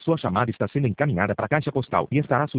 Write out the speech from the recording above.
Sua chamada está sendo encaminhada para a caixa postal e estará